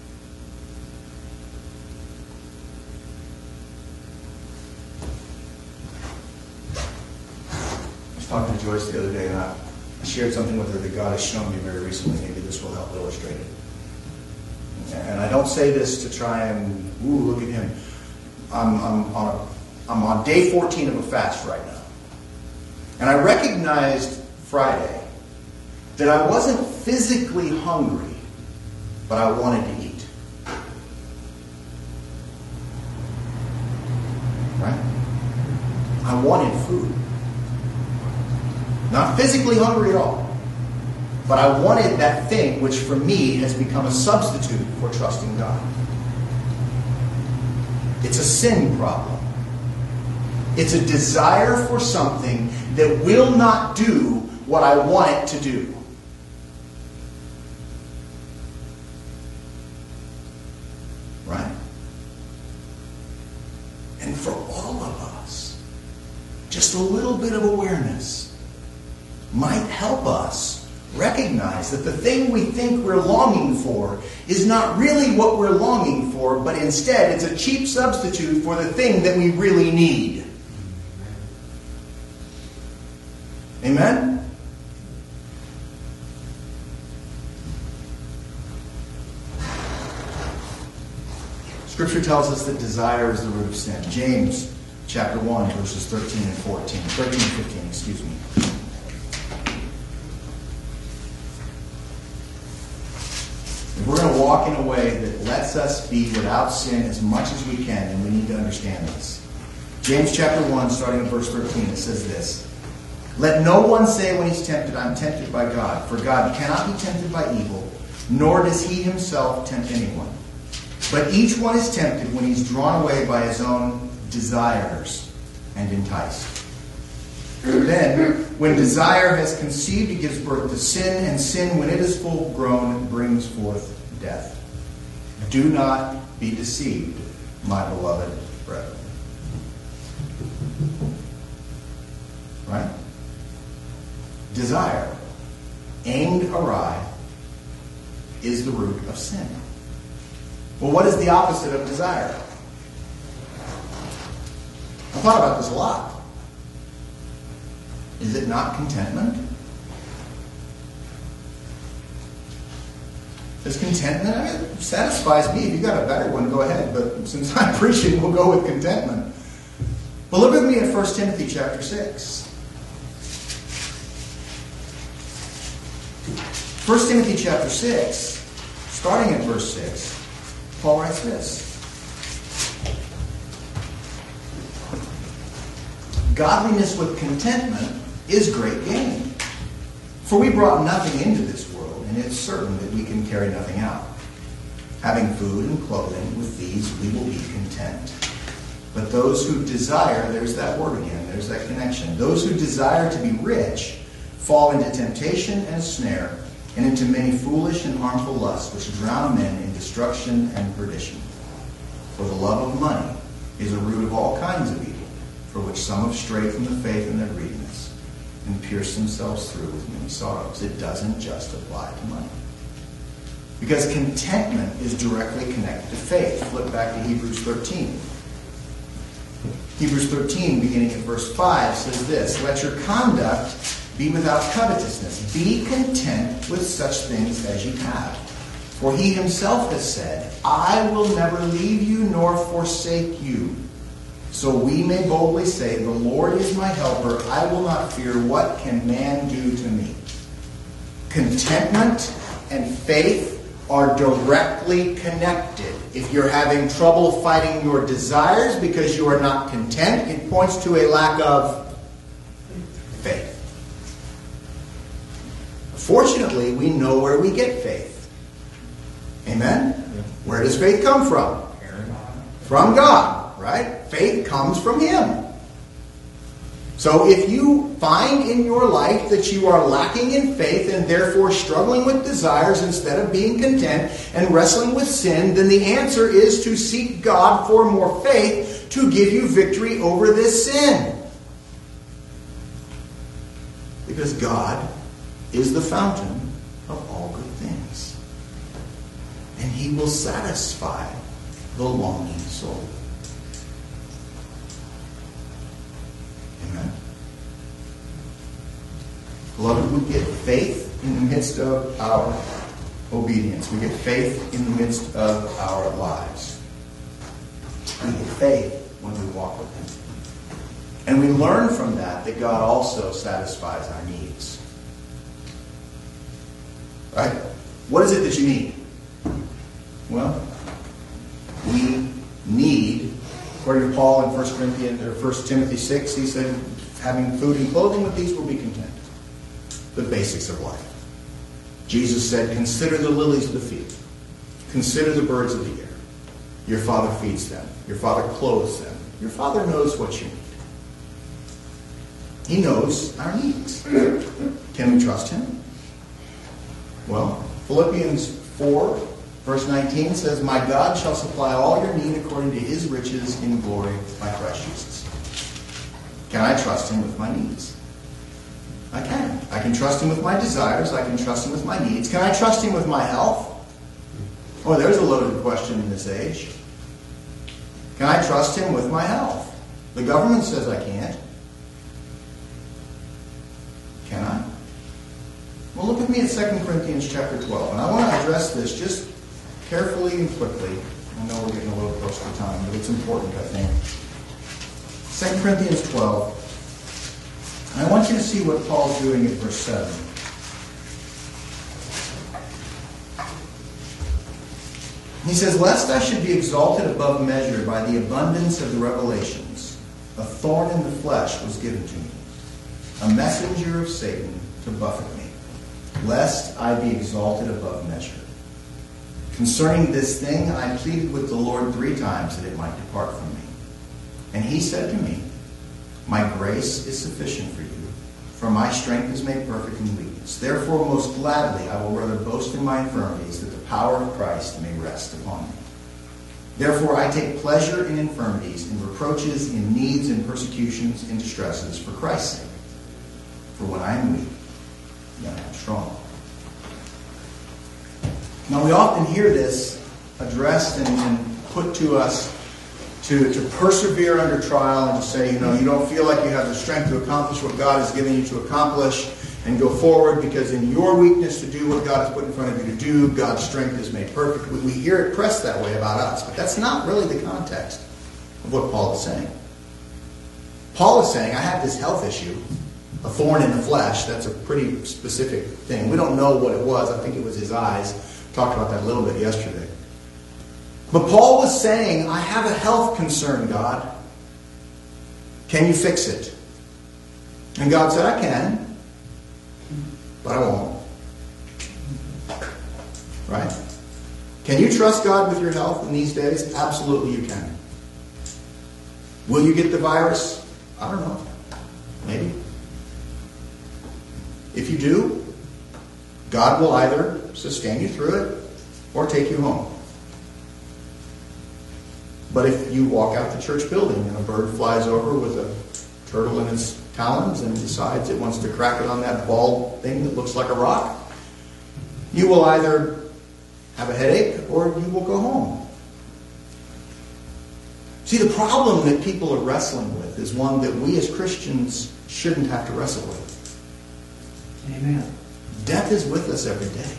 [SPEAKER 1] I was talking to Joyce the other day, and I shared something with her that God has shown me very recently. Maybe this will help illustrate it. And I don't say this to try and, look at him. I'm on day 14 of a fast right now. And I recognized Friday that I wasn't physically hungry, but I wanted to eat. Right? I wanted food. Not physically hungry at all. But I wanted that thing which for me has become a substitute for trusting God. It's a sin problem. It's a desire for something that will not do what I want it to do. Right? And for all of us, just a little bit of awareness might help us recognize that the thing we think we're longing for is not really what we're longing for, but instead it's a cheap substitute for the thing that we really need. Amen? Scripture tells us that desire is the root of sin. James chapter 1, verses 13 and 15, excuse me. We're going to walk in a way that lets us be without sin as much as we can, and we need to understand this. James chapter 1, starting at verse 13, it says this: "Let no one say when he's tempted, I'm tempted by God. For God cannot be tempted by evil, nor does He Himself tempt anyone. But each one is tempted when he's drawn away by his own desires and enticed. Then, when desire has conceived, it gives birth to sin, and sin, when it is full grown, brings forth death. Do not be deceived, my beloved brethren." Right? Desire, aimed awry, is the root of sin. Well, what is the opposite of desire? I thought about this a lot. Is it not contentment? Does contentment, it satisfies me. If you've got a better one, go ahead. But since I'm preaching, we'll go with contentment. But look with me at 1 Timothy chapter 6. 1 Timothy chapter 6, starting at verse 6, Paul writes this. Godliness with contentment is great gain. For we brought nothing into this world, and it's certain that we can carry nothing out. Having food and clothing, with these we will be content. But those who desire, there's that word again, there's that connection. Those who desire to be rich fall into temptation and snare, and into many foolish and harmful lusts, which drown men in destruction and perdition. For the love of money is a root of all kinds of evil, for which some have strayed from the faith in their greediness, and pierced themselves through with many sorrows. It doesn't just apply to money. Because contentment is directly connected to faith. Flip back to Hebrews 13. Hebrews 13, beginning at verse 5, says this, "Let your conduct be without covetousness. Be content with such things as you have. For he himself has said, I will never leave you nor forsake you. So we may boldly say, the Lord is my helper. I will not fear. What can man do to me?" Contentment and faith are directly connected. If you're having trouble fighting your desires because you are not content, it points to a lack of faith. Fortunately, we know where we get faith. Amen? Where does faith come from? From God, right? Faith comes from Him. So if you find in your life that you are lacking in faith and therefore struggling with desires instead of being content and wrestling with sin, then the answer is to seek God for more faith to give you victory over this sin. Because God is the fountain of all good things. And He will satisfy the longing soul. Amen. Beloved, we get faith in the midst of our obedience. We get faith in the midst of our lives. We get faith when we walk with Him. And we learn from that God also satisfies our needs. Right? What is it that you need? Well, we need, according to Paul in 1 Timothy 6, he said, having food and clothing, with these will be content. The basics of life. Jesus said, consider the lilies of the field. Consider the birds of the air. Your Father feeds them. Your Father clothes them. Your Father knows what you need. He knows our needs. Can we trust Him? Well, Philippians 4, verse 19 says, my God shall supply all your need according to His riches in glory by Christ Jesus. Can I trust Him with my needs? I can. I can trust Him with my desires. I can trust Him with my needs. Can I trust Him with my health? Oh, there's a loaded question in this age. Can I trust Him with my health? The government says I can't. Can I? Well, look with me at 2 Corinthians chapter 12. And I want to address this just carefully and quickly. I know we're getting a little close to time, but it's important, I think. 2 Corinthians 12. And I want you to see what Paul's doing in verse 7. He says, lest I should be exalted above measure by the abundance of the revelations, a thorn in the flesh was given to me, a messenger of Satan to buffet me, lest I be exalted above measure. Concerning this thing, I pleaded with the Lord 3 times that it might depart from me. And He said to me, my grace is sufficient for you, for my strength is made perfect in weakness. Therefore, most gladly, I will rather boast in my infirmities, that the power of Christ may rest upon me. Therefore, I take pleasure in infirmities, in reproaches, in needs, in persecutions, in distresses, for Christ's sake. For when I am weak, then I am strong. Now, we often hear this addressed and put to us to persevere under trial and to say, you don't feel like you have the strength to accomplish what God has given you to accomplish, and go forward because in your weakness to do what God has put in front of you to do, God's strength is made perfect. We hear it pressed that way about us, but that's not really the context of what Paul is saying. Paul is saying, I have this health issue, a thorn in the flesh. That's a pretty specific thing. We don't know what it was. I think it was his eyes. Talked about that a little bit yesterday. But Paul was saying, I have a health concern, God. Can you fix it? And God said, I can. But I won't. Right? Can you trust God with your health in these days? Absolutely you can. Will you get the virus? I don't know. Maybe. If you do, God will either sustain you through it or take you home. But if you walk out the church building and a bird flies over with a turtle in its talons and decides it wants to crack it on that bald thing that looks like a rock, you will either have a headache or you will go home. See, the problem that people are wrestling with is one that we as Christians shouldn't have to wrestle with.
[SPEAKER 2] Amen.
[SPEAKER 1] Death is with us every day.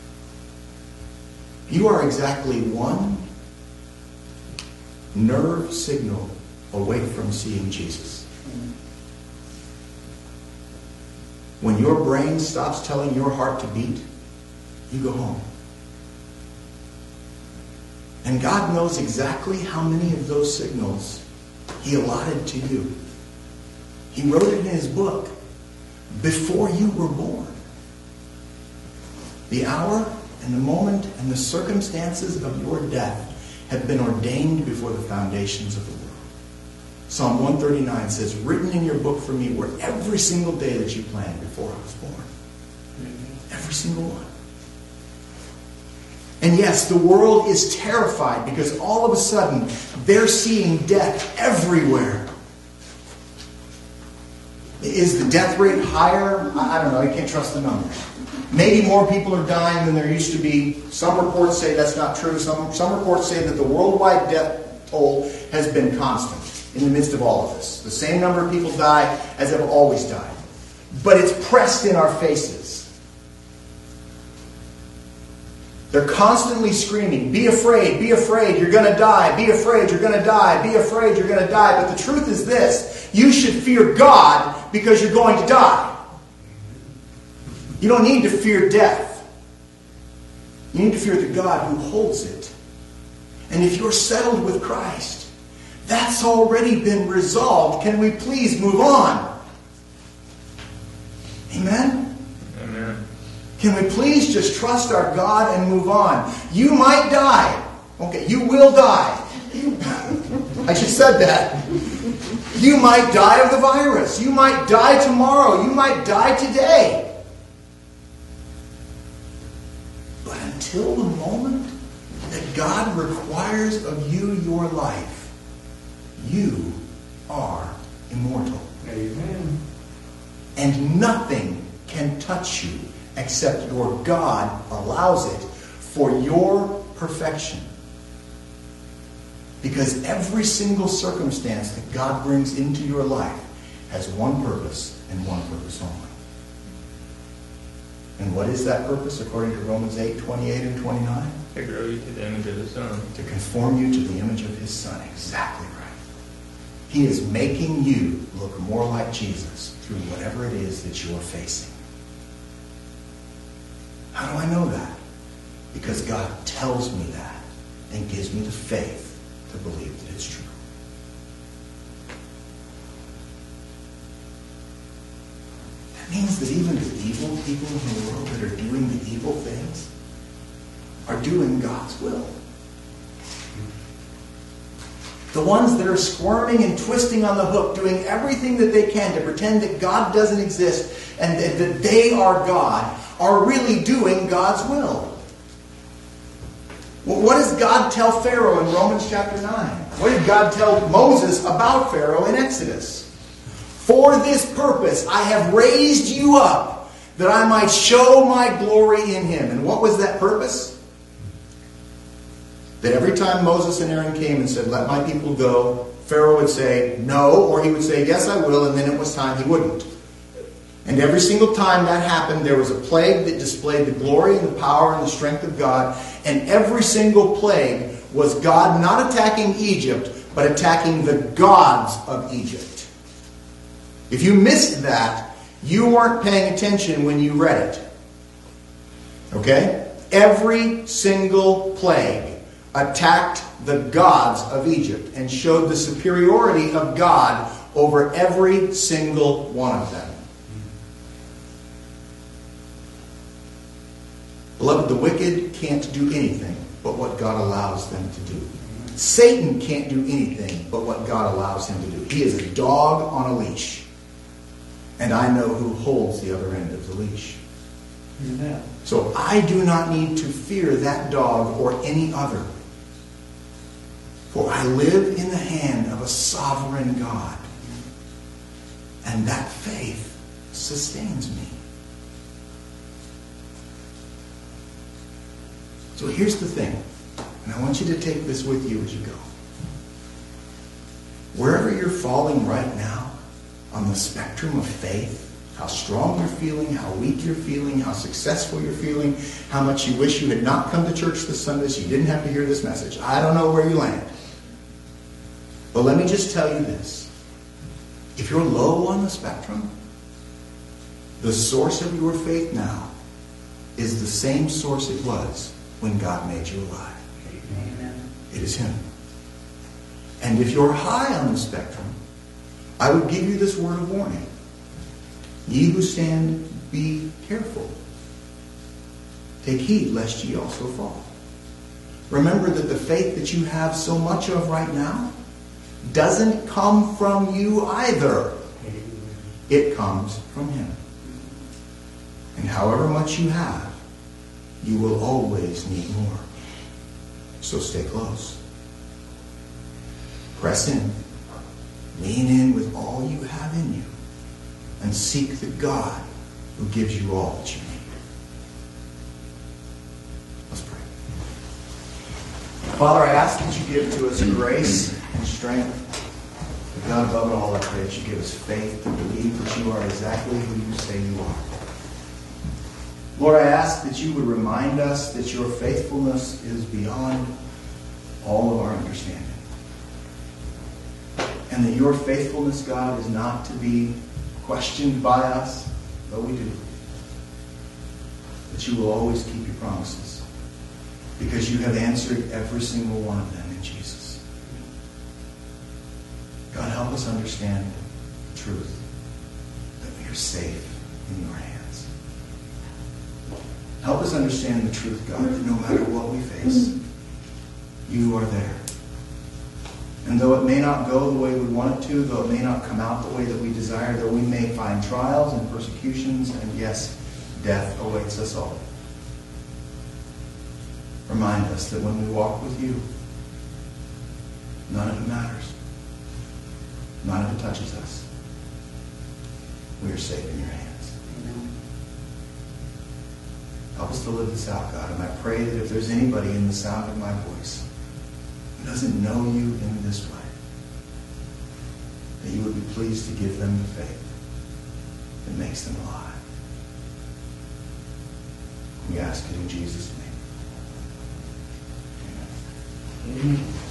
[SPEAKER 1] You are exactly one nerve signal away from seeing Jesus. When your brain stops telling your heart to beat, you go home. And God knows exactly how many of those signals He allotted to you. He wrote it in His book before you were born. The hour and the moment and the circumstances of your death have been ordained before the foundations of the world. Psalm 139 says, written in your book for me were every single day that you planned before I was born. Every single one. And yes, the world is terrified because all of a sudden they're seeing death everywhere. Is the death rate higher? I don't know. You can't trust the numbers. Maybe more people are dying than there used to be. Some reports say that's not true. Some reports say that the worldwide death toll has been constant in the midst of all of this. The same number of people die as have always died. But it's pressed in our faces. They're constantly screaming, be afraid, you're going to die, be afraid, you're going to die, be afraid, you're going to die. But the truth is this, you should fear God because you're going to die. You don't need to fear death. You need to fear the God who holds it. And if you're settled with Christ, that's already been resolved. Can we please move on? Amen?
[SPEAKER 3] Amen.
[SPEAKER 1] Can we please just trust our God and move on? You might die. Okay, you will die. I just said that. You might die of the virus. You might die tomorrow. You might die today. But until the moment that God requires of you your life, you are immortal.
[SPEAKER 2] Amen.
[SPEAKER 1] And nothing can touch you except your God allows it for your perfection. Because every single circumstance that God brings into your life has one purpose and one purpose only. And what is that purpose according to Romans 8:28 and 29?
[SPEAKER 3] To grow you to the image of His Son.
[SPEAKER 1] To conform you to the image of His Son. Exactly right. He is making you look more like Jesus through whatever it is that you are facing. How do I know that? Because God tells me that and gives me the faith to believe that it's true. That means that even the evil people in the world that are doing the evil things are doing God's will. The ones that are squirming and twisting on the hook, doing everything that they can to pretend that God doesn't exist and that they are God, are really doing God's will. Well, what does God tell Pharaoh in Romans chapter 9? What did God tell Moses about Pharaoh in Exodus? For this purpose I have raised you up, that I might show my glory in him. And what was that purpose? That every time Moses and Aaron came and said, let my people go, Pharaoh would say, no, or he would say, yes, I will, and then it was time he wouldn't. And every single time that happened, there was a plague that displayed the glory and the power and the strength of God. And every single plague was God not attacking Egypt, but attacking the gods of Egypt. If you missed that, you weren't paying attention when you read it. Okay? Every single plague attacked the gods of Egypt and showed the superiority of God over every single one of them. Beloved, the wicked can't do anything but what God allows them to do. Satan can't do anything but what God allows him to do. He is a dog on a leash. And I know who holds the other end of the leash.
[SPEAKER 2] Amen.
[SPEAKER 1] So I do not need to fear that dog or any other. For I live in the hand of a sovereign God. And that faith sustains me. So here's the thing. And I want you to take this with you as you go. Wherever you're falling right now on the spectrum of faith, how strong you're feeling, how weak you're feeling, how successful you're feeling, how much you wish you had not come to church this Sunday so you didn't have to hear this message. I don't know where you land. But let me just tell you this. If you're low on the spectrum, the source of your faith now is the same source it was when God made you alive.
[SPEAKER 2] Amen.
[SPEAKER 1] It is Him. And if you're high on the spectrum, I would give you this word of warning. Ye who stand, be careful. Take heed lest ye also fall. Remember that the faith that you have so much of right now doesn't come from you either. It comes from Him. And however much you have, you will always need more. So stay close. Press in. Lean in with all you have in you. And seek the God who gives you all that you need. Let's pray. Father, I ask that you give to us grace and strength. But God, above it all, I pray that you give us faith to believe that you are exactly who you say you are. Lord, I ask that you would remind us that your faithfulness is beyond all of our understanding. And that your faithfulness, God, is not to be questioned by us, though we do. That you will always keep your promises. Because you have answered every single one of them in Jesus. God, help us understand the truth. That we are safe in your hands. Help us understand the truth, God, that no matter what we face, you are there. And though it may not go the way we want it to, though it may not come out the way that we desire, though we may find trials and persecutions, and yes, death awaits us all. Remind us that when we walk with you, none of it matters. None of it touches us. We are safe in your hands.
[SPEAKER 2] Amen.
[SPEAKER 1] Help us to live this out, God. And I pray that if there's anybody in the sound of my voice who doesn't know you in this way, that you would be pleased to give them the faith that makes them alive. We ask it in Jesus' name. Amen.
[SPEAKER 2] Amen.